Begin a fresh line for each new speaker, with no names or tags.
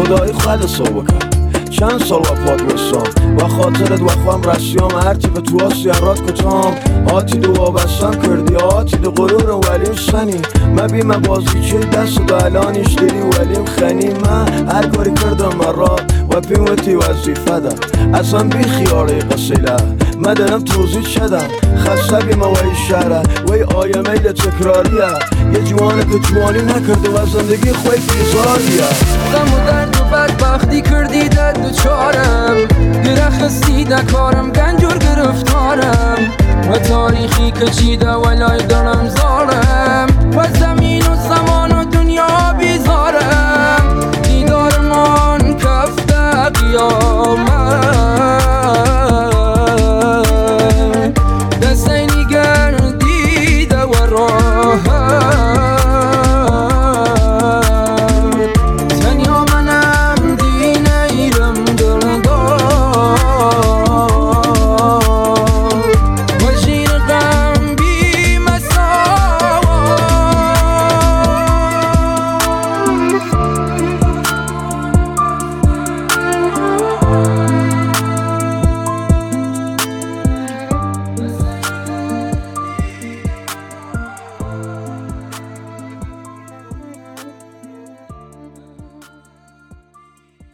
خدای خود صحبه کرد چند سال و پاد بستم و خاطرت و خوام رسیام هرچی به تو سیارات کتام آتی دو وابستم کردی آتی دو غرور ولیم سنی ما بیم بازی چه دست دو الانیش دیدی ولیم خنی من هر کاری کردم مرات و پیمتی وظیفه ده اصلا بی خیاره قصیده ما دارم توضیح شدم خسته بیم وی شهره وی آیه میل تکراریه یه جوانه که جوانی نکرده و زندگی خوی بیزاریه
غم و درد و بدبختی کردی در دو چارم گرخستی در کارم گنجور گرفتارم و تاریخی که چیده ولای دارم زارم